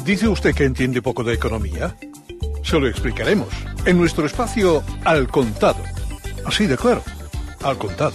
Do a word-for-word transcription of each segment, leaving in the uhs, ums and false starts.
¿Dice usted que entiende poco de economía? Se lo explicaremos en nuestro espacio Al Contado. Así de claro, Al Contado.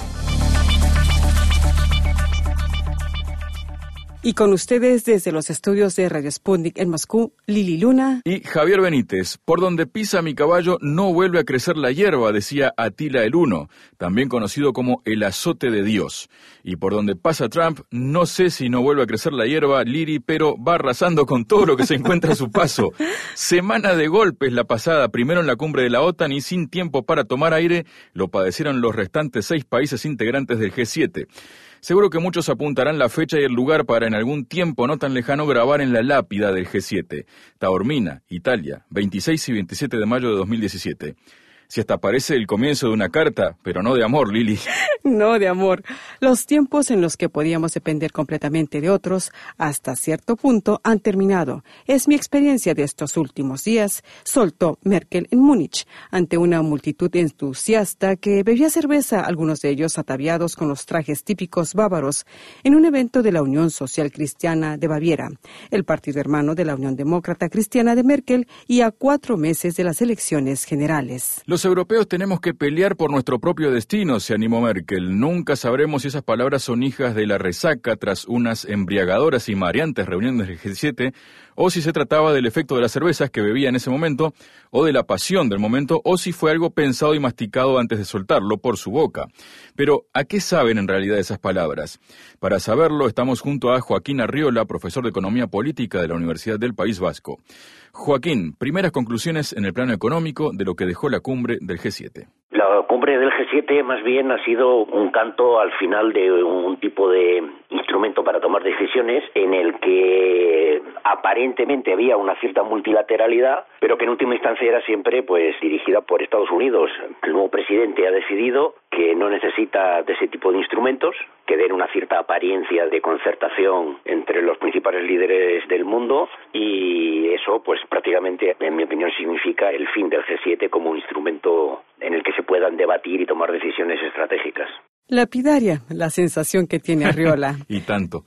Y con ustedes desde los estudios de Radio Sputnik en Moscú, Lili Luna y Javier Benítez. Por donde pisa mi caballo no vuelve a crecer la hierba, decía Atila el Uno, también conocido como el azote de Dios. Y por donde pasa Trump, no sé si no vuelve a crecer la hierba, Liri, pero va arrasando con todo lo que se encuentra a su paso. Semana de golpes la pasada, primero en la cumbre de la OTAN y sin tiempo para tomar aire, lo padecieron los restantes seis países integrantes del G siete. Seguro que muchos apuntarán la fecha y el lugar para en algún tiempo no tan lejano grabar en la lápida del G siete. Taormina, Italia, veintiséis y veintisiete de mayo de dos mil diecisiete. Si hasta parece el comienzo de una carta, pero no de amor, Lili. No de amor. Los tiempos en los que podíamos depender completamente de otros, hasta cierto punto, han terminado. Es mi experiencia de estos últimos días, soltó Merkel en Múnich, ante una multitud entusiasta que bebía cerveza, algunos de ellos ataviados con los trajes típicos bávaros, en un evento de la Unión Social Cristiana de Baviera, el partido hermano de la Unión Demócrata Cristiana de Merkel, y a cuatro meses de las elecciones generales. Los europeos tenemos que pelear por nuestro propio destino, se animó Merkel. Nunca sabremos si esas palabras son hijas de la resaca tras unas embriagadoras y mareantes reuniones del G siete, o si se trataba del efecto de las cervezas que bebía en ese momento, o de la pasión del momento, o si fue algo pensado y masticado antes de soltarlo por su boca. Pero, ¿a qué saben en realidad esas palabras? Para saberlo, estamos junto a Joaquín Arriola, profesor de Economía Política de la Universidad del País Vasco. Joaquín, primeras conclusiones en el plano económico de lo que dejó la cumbre del G siete. La cumbre del G siete más bien ha sido un canto al final de un tipo de instrumento para tomar decisiones en el que aparentemente había una cierta multilateralidad, pero que en última instancia era siempre pues dirigida por Estados Unidos. El nuevo presidente ha decidido que no necesita de ese tipo de instrumentos, que den una cierta apariencia de concertación entre los principales líderes del mundo, y eso pues prácticamente, en mi opinión, significa el fin del G siete como un instrumento en el que se puedan debatir y tomar decisiones estratégicas. Lapidaria, la sensación que tiene Arriola. Y tanto.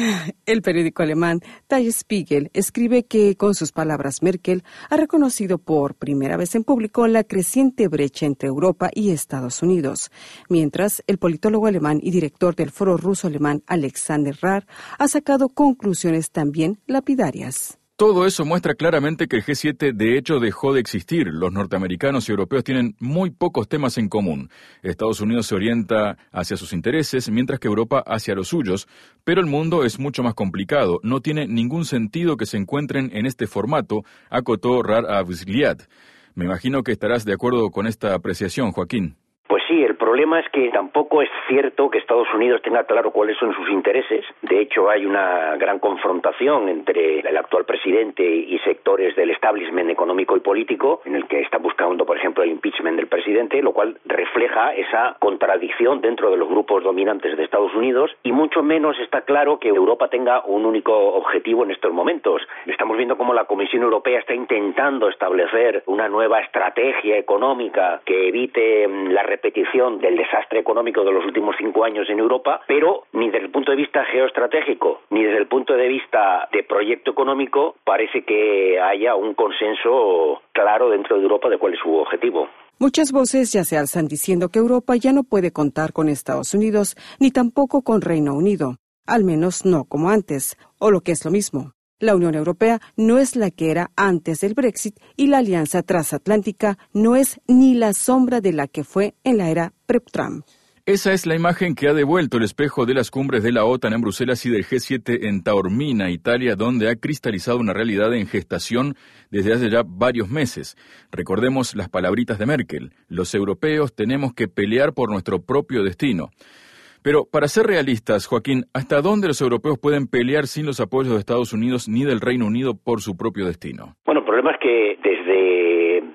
El periódico alemán Der Spiegel escribe que, con sus palabras, Merkel ha reconocido por primera vez en público la creciente brecha entre Europa y Estados Unidos, mientras el politólogo alemán y director del Foro Ruso-Alemán Alexander Rar ha sacado conclusiones también lapidarias. Todo eso muestra claramente que el G siete de hecho dejó de existir. Los norteamericanos y europeos tienen muy pocos temas en común. Estados Unidos se orienta hacia sus intereses, mientras que Europa hacia los suyos, pero el mundo es mucho más complicado. No tiene ningún sentido que se encuentren en este formato, acotó Rar Avsliad. Me imagino que estarás de acuerdo con esta apreciación, Joaquín. Pues sí, el problema es que tampoco es cierto que Estados Unidos tenga claro cuáles son sus intereses. De hecho, hay una gran confrontación entre el actual presidente y sectores del establishment económico y político, en el que está buscando, por ejemplo, el impeachment del presidente, lo cual refleja esa contradicción dentro de los grupos dominantes de Estados Unidos, y mucho menos está claro que Europa tenga un único objetivo en estos momentos. Estamos viendo cómo la Comisión Europea está intentando establecer una nueva estrategia económica que evite la repetición del desastre económico de los últimos cinco años en Europa, pero ni desde el punto de vista geoestratégico ni desde el punto de vista de proyecto económico parece que haya un consenso claro dentro de Europa de cuál es su objetivo. Muchas voces ya se alzan diciendo que Europa ya no puede contar con Estados Unidos ni tampoco con Reino Unido, al menos no como antes, o lo que es lo mismo. La Unión Europea no es la que era antes del Brexit y la alianza transatlántica no es ni la sombra de la que fue en la era pre-Trump. Esa es la imagen que ha devuelto el espejo de las cumbres de la OTAN en Bruselas y del G siete en Taormina, Italia, donde ha cristalizado una realidad en gestación desde hace ya varios meses. Recordemos las palabritas de Merkel: los europeos tenemos que pelear por nuestro propio destino. Pero, para ser realistas, Joaquín, ¿hasta dónde los europeos pueden pelear sin los apoyos de Estados Unidos ni del Reino Unido por su propio destino? Bueno, el problema es que desde que en el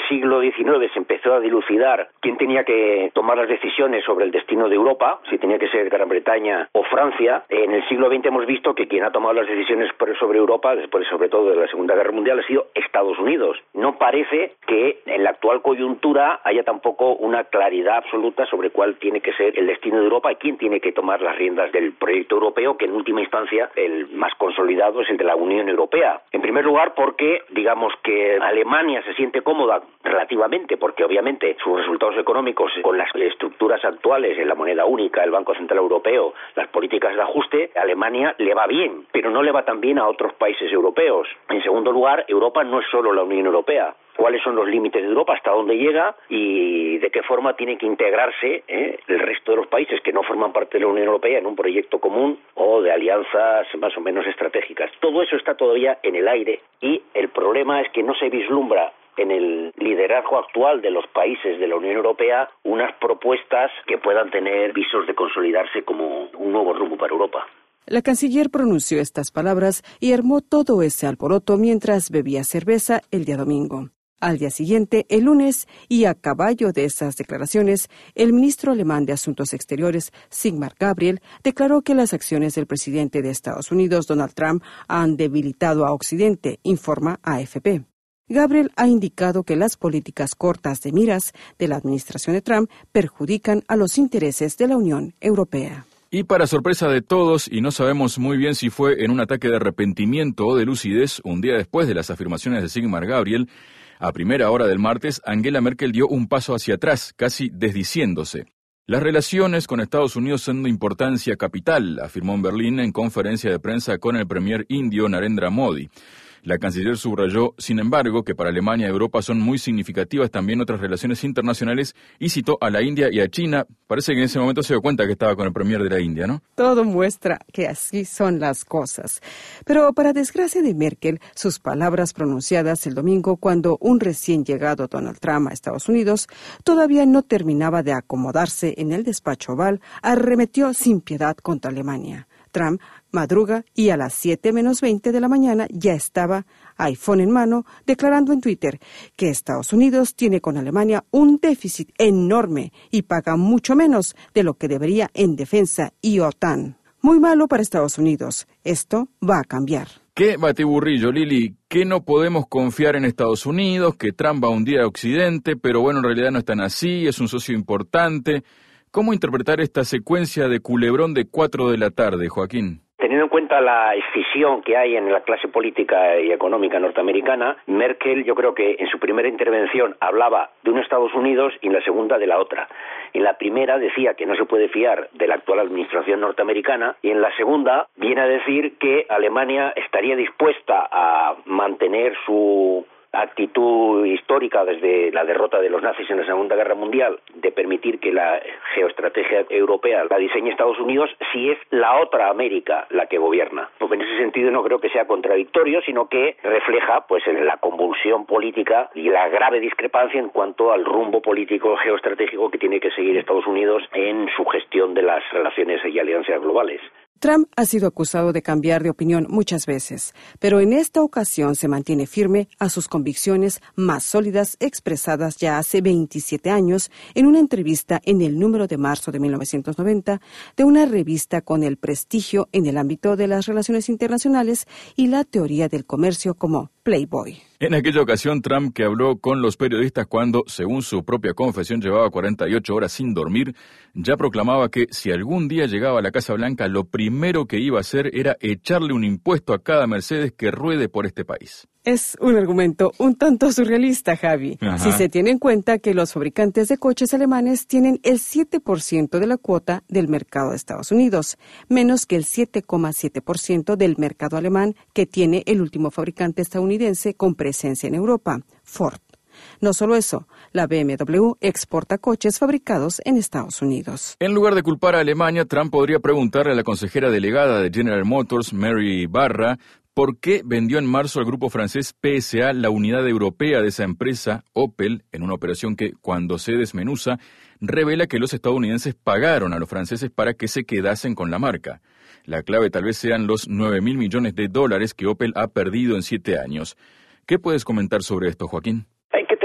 siglo diecinueve se empezó a dilucidar quién tenía que tomar las decisiones sobre el destino de Europa, si tenía que ser Gran Bretaña o Francia. En el siglo veinte hemos visto que quien ha tomado las decisiones sobre Europa, después sobre todo de la Segunda Guerra Mundial, ha sido Estados Unidos. No parece que en la actual coyuntura haya tampoco una claridad absoluta sobre cuál tiene que ser el destino de Europa y quién tiene que tomar las riendas del proyecto europeo, que en última instancia el más consolidado es el de la Unión Europea. En primer lugar porque, digamos que Alemania se siente cómoda relativamente, porque obviamente sus resultados económicos con las estructuras actuales en la moneda única, el Banco Central Europeo, las políticas de ajuste, a Alemania le va bien, pero no le va tan bien a otros países europeos. En segundo lugar, Europa no es solo la Unión Europea. ¿Cuáles son los límites de Europa? ¿Hasta dónde llega? ¿Y de qué forma tiene que integrarse eh, el resto de los países que no forman parte de la Unión Europea en un proyecto común o de alianzas más o menos estratégicas? Todo eso está todavía en el aire y el problema es que no se vislumbra en el liderazgo actual de los países de la Unión Europea unas propuestas que puedan tener visos de consolidarse como un nuevo rumbo para Europa. La canciller pronunció estas palabras y armó todo ese alboroto mientras bebía cerveza el día domingo. Al día siguiente, el lunes, y a caballo de esas declaraciones, el ministro alemán de Asuntos Exteriores, Sigmar Gabriel, declaró que las acciones del presidente de Estados Unidos, Donald Trump, han debilitado a Occidente, informa A F P. Gabriel ha indicado que las políticas cortas de miras de la administración de Trump perjudican a los intereses de la Unión Europea. Y para sorpresa de todos, y no sabemos muy bien si fue en un ataque de arrepentimiento o de lucidez, un día después de las afirmaciones de Sigmar Gabriel, a primera hora del martes, Angela Merkel dio un paso hacia atrás, casi desdiciéndose. Las relaciones con Estados Unidos son de importancia capital, afirmó en Berlín en conferencia de prensa con el premier indio Narendra Modi. La canciller subrayó, sin embargo, que para Alemania y Europa son muy significativas también otras relaciones internacionales y citó a la India y a China. Parece que en ese momento se dio cuenta que estaba con el premier de la India, ¿no? Todo muestra que así son las cosas. Pero para desgracia de Merkel, sus palabras pronunciadas el domingo cuando un recién llegado Donald Trump a Estados Unidos todavía no terminaba de acomodarse en el despacho oval, arremetió sin piedad contra Alemania. Trump madruga y a las siete menos veinte de la mañana ya estaba, iPhone en mano, declarando en Twitter que Estados Unidos tiene con Alemania un déficit enorme y paga mucho menos de lo que debería en defensa y OTAN. Muy malo para Estados Unidos. Esto va a cambiar. ¿Qué batiburrillo, Lili? ¿Que no podemos confiar en Estados Unidos? ¿Que Trump va a hundir a Occidente? Pero bueno, en realidad no es tan así, es un socio importante. ¿Cómo interpretar esta secuencia de culebrón de cuatro de la tarde, Joaquín? Teniendo en cuenta la escisión que hay en la clase política y económica norteamericana, Merkel yo creo que en su primera intervención hablaba de un Estados Unidos y en la segunda de la otra. En la primera decía que no se puede fiar de la actual administración norteamericana y en la segunda viene a decir que Alemania estaría dispuesta a mantener su actitud histórica desde la derrota de los nazis en la Segunda Guerra Mundial de permitir que la geoestrategia europea la diseñe Estados Unidos si es la otra América la que gobierna. Porque en ese sentido no creo que sea contradictorio, sino que refleja pues la convulsión política y la grave discrepancia en cuanto al rumbo político geoestratégico que tiene que seguir Estados Unidos en su gestión de las relaciones y alianzas globales. Trump ha sido acusado de cambiar de opinión muchas veces, pero en esta ocasión se mantiene firme a sus convicciones más sólidas expresadas ya hace veintisiete años en una entrevista en el número de marzo de mil novecientos noventa de una revista con el prestigio en el ámbito de las relaciones internacionales y la teoría del comercio como Playboy. En aquella ocasión, Trump, que habló con los periodistas cuando, según su propia confesión, llevaba cuarenta y ocho horas sin dormir, ya proclamaba que si algún día llegaba a la Casa Blanca, lo primero que iba a hacer era echarle un impuesto a cada Mercedes que ruede por este país. Es un argumento un tanto surrealista, Javi, Ajá. si se tiene en cuenta que los fabricantes de coches alemanes tienen el siete por ciento de la cuota del mercado de Estados Unidos, menos que el siete coma siete por ciento del mercado alemán que tiene el último fabricante estadounidense con presencia en Europa, Ford. No solo eso, la B M W exporta coches fabricados en Estados Unidos. En lugar de culpar a Alemania, Trump podría preguntarle a la consejera delegada de General Motors, Mary Barra, ¿por qué vendió en marzo al grupo francés P S A la unidad europea de esa empresa, Opel, en una operación que, cuando se desmenuza, revela que los estadounidenses pagaron a los franceses para que se quedasen con la marca? La clave tal vez sean los nueve mil millones de dólares que Opel ha perdido en siete años. ¿Qué puedes comentar sobre esto, Joaquín? Hay que tener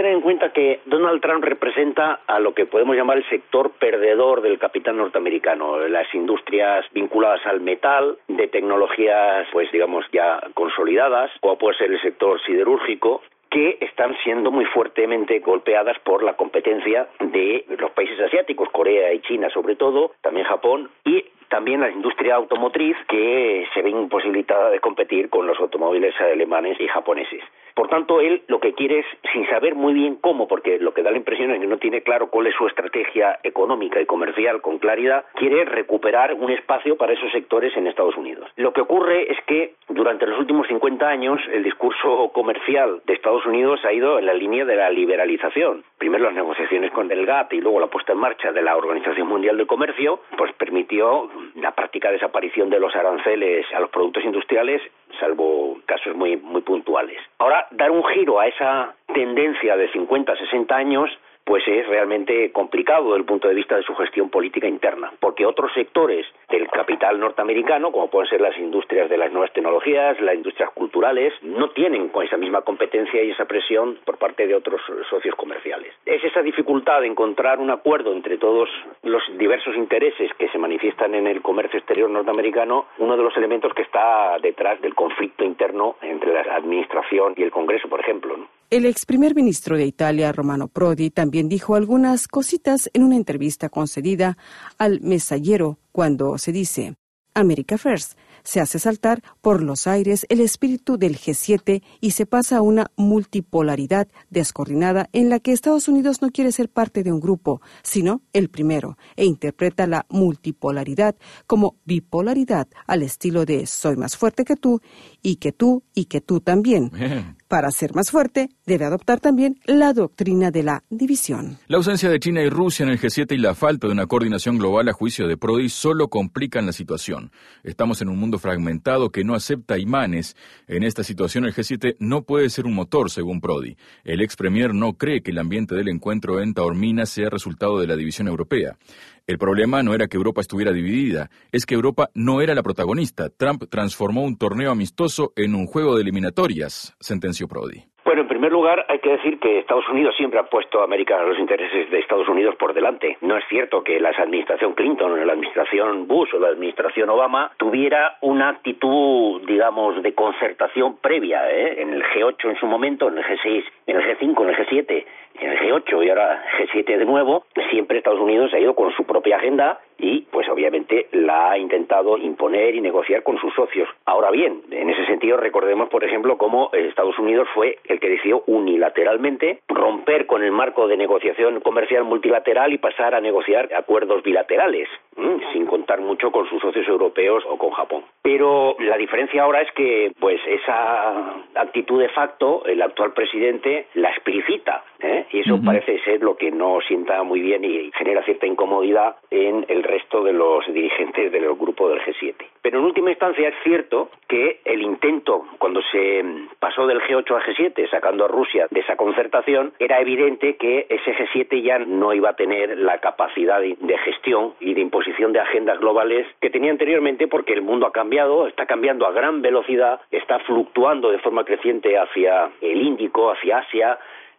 tener en cuenta que Donald Trump representa a lo que podemos llamar el sector perdedor del capital norteamericano, las industrias vinculadas al metal, de tecnologías, pues digamos, ya consolidadas, como puede ser el sector siderúrgico, que están siendo muy fuertemente golpeadas por la competencia de los países asiáticos, Corea y China sobre todo, también Japón, y también la industria automotriz, que se ve imposibilitada de competir con los automóviles alemanes y japoneses. Por tanto, él lo que quiere es, sin saber muy bien cómo, porque lo que da la impresión es que no tiene claro cuál es su estrategia económica y comercial con claridad, quiere recuperar un espacio para esos sectores en Estados Unidos. Lo que ocurre es que durante los últimos cincuenta años el discurso comercial de Estados Unidos ha ido en la línea de la liberalización. Primero las negociaciones con el GATT y luego la puesta en marcha de la Organización Mundial del Comercio, pues permitió la práctica desaparición de los aranceles a los productos industriales, salvo casos muy, muy puntuales. Ahora, dar un giro a esa tendencia de cincuenta a sesenta años, pues es realmente complicado desde el punto de vista de su gestión política interna, porque otros sectores del capital norteamericano, como pueden ser las industrias de las nuevas tecnologías, las industrias culturales, no tienen con esa misma competencia y esa presión por parte de otros socios comerciales. Es esa dificultad de encontrar un acuerdo entre todos los diversos intereses que se manifiestan en el comercio exterior norteamericano, uno de los elementos que está detrás del conflicto interno entre la administración y el Congreso, por ejemplo, ¿no? El ex primer ministro de Italia, Romano Prodi, también dijo algunas cositas en una entrevista concedida al Messaggero cuando se dice America First. Se hace saltar por los aires el espíritu del G siete y se pasa a una multipolaridad descoordinada en la que Estados Unidos no quiere ser parte de un grupo, sino el primero, e interpreta la multipolaridad como bipolaridad al estilo de soy más fuerte que tú y que tú y que tú también. Bien. Para ser más fuerte, debe adoptar también la doctrina de la división. La ausencia de China y Rusia en el G siete y la falta de una coordinación global a juicio de Prodi solo complican la situación. Estamos en un mundo fragmentado que no acepta imanes. En esta situación el G siete no puede ser un motor, según Prodi. El ex premier no cree que el ambiente del encuentro en Taormina sea resultado de la división europea. El problema no era que Europa estuviera dividida, es que Europa no era la protagonista. Trump transformó un torneo amistoso en un juego de eliminatorias, sentenció Prodi. Bueno, en primer lugar, hay que decir que Estados Unidos siempre ha puesto a América, a los intereses de Estados Unidos por delante. No es cierto que la administración Clinton, la administración Bush o la administración Obama tuviera una actitud, digamos, de concertación previa, ¿eh? En el G ocho en su momento, en el G seis, en el G cinco, en el G siete, en el G ocho y ahora G siete de nuevo. Siempre Estados Unidos ha ido con su propia agenda y, pues obviamente, la ha intentado imponer y negociar con sus socios. Ahora bien, en ese sentido, recordemos, por ejemplo, cómo Estados Unidos fue el que decidió unilateralmente romper con el marco de negociación comercial multilateral y pasar a negociar acuerdos bilaterales, ¿m? sin contar mucho con sus socios europeos o con Japón. Pero la diferencia ahora es que, pues, esa actitud de facto, el actual presidente la explicita, ¿eh? y eso uh-huh. parece ser lo que no sienta muy bien y genera cierta incomodidad en el resto de los dirigentes del grupo del G siete. Pero en última instancia es cierto que el intento, cuando se pasó del G ocho al G siete, sacando a Rusia de esa concertación, era evidente que ese G siete ya no iba a tener la capacidad de, de gestión y de imposición de agendas globales que tenía anteriormente, porque el mundo ha cambiado, está cambiando a gran velocidad, está fluctuando de forma creciente hacia el Índico, hacia Asia,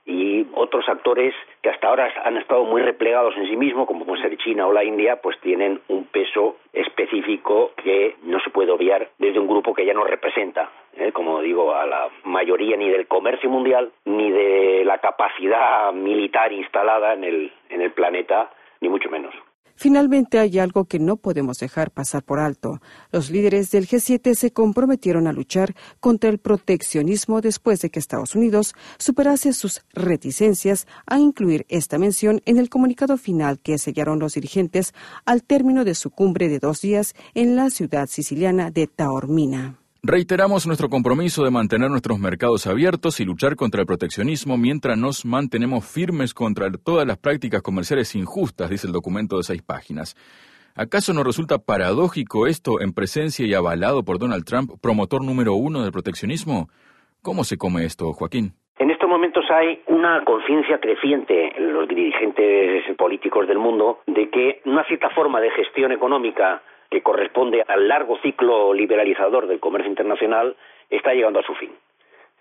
y otros actores que hasta ahora han estado muy replegados en sí mismos, como puede ser China o la India, pues tienen un peso específico que no se puede obviar desde un grupo que ya no representa, ¿eh? como digo, a la mayoría ni del comercio mundial, ni de la capacidad militar instalada en el, en el planeta, ni mucho menos. Finalmente, hay algo que no podemos dejar pasar por alto. Los líderes del G siete se comprometieron a luchar contra el proteccionismo después de que Estados Unidos superase sus reticencias a incluir esta mención en el comunicado final que sellaron los dirigentes al término de su cumbre de dos días en la ciudad siciliana de Taormina. Reiteramos nuestro compromiso de mantener nuestros mercados abiertos y luchar contra el proteccionismo mientras nos mantenemos firmes contra todas las prácticas comerciales injustas, dice el documento de seis páginas. ¿Acaso no resulta paradójico esto en presencia y avalado por Donald Trump, promotor número uno del proteccionismo? ¿Cómo se come esto, Joaquín? En estos momentos hay una conciencia creciente en los dirigentes políticos del mundo de que una cierta forma de gestión económica que corresponde al largo ciclo liberalizador del comercio internacional está llegando a su fin.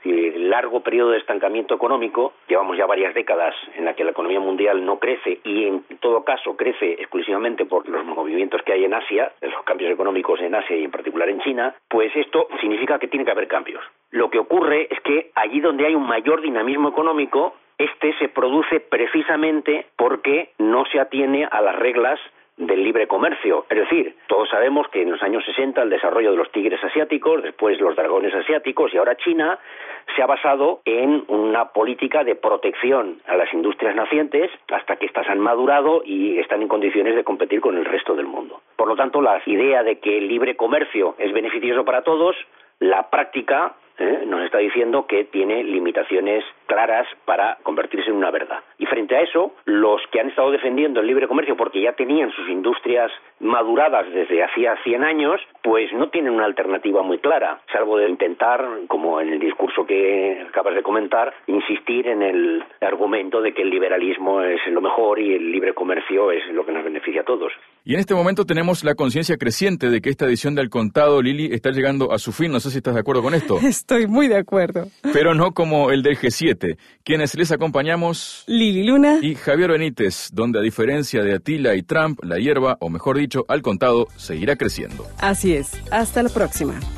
El largo periodo de estancamiento económico, llevamos ya varias décadas en la que la economía mundial no crece y en todo caso crece exclusivamente por los movimientos que hay en Asia, los cambios económicos en Asia y en particular en China, pues esto significa que tiene que haber cambios. Lo que ocurre es que allí donde hay un mayor dinamismo económico, este se produce precisamente porque no se atiene a las reglas del libre comercio. Es decir, todos sabemos que en los años sesenta el desarrollo de los tigres asiáticos, después los dragones asiáticos y ahora China, se ha basado en una política de protección a las industrias nacientes hasta que éstas han madurado y están en condiciones de competir con el resto del mundo. Por lo tanto, la idea de que el libre comercio es beneficioso para todos, la práctica ¿Eh? nos está diciendo que tiene limitaciones claras para convertirse en una verdad. Y frente a eso, los que han estado defendiendo el libre comercio porque ya tenían sus industrias maduradas desde hacía cien años, pues no tienen una alternativa muy clara, salvo de intentar, como en el discurso que acabas de comentar, insistir en el argumento de que el liberalismo es lo mejor y el libre comercio es lo que nos beneficia a todos. Y en este momento tenemos la conciencia creciente de que esta edición de Al Contado, Lili, está llegando a su fin. No sé si estás de acuerdo con esto. Estoy muy de acuerdo. Pero no como el del G siete. Quienes les acompañamos... Lili Luna y Javier Benítez, donde a diferencia de Atila y Trump, la hierba, o mejor dicho, Al Contado, seguirá creciendo. Así es. Hasta la próxima.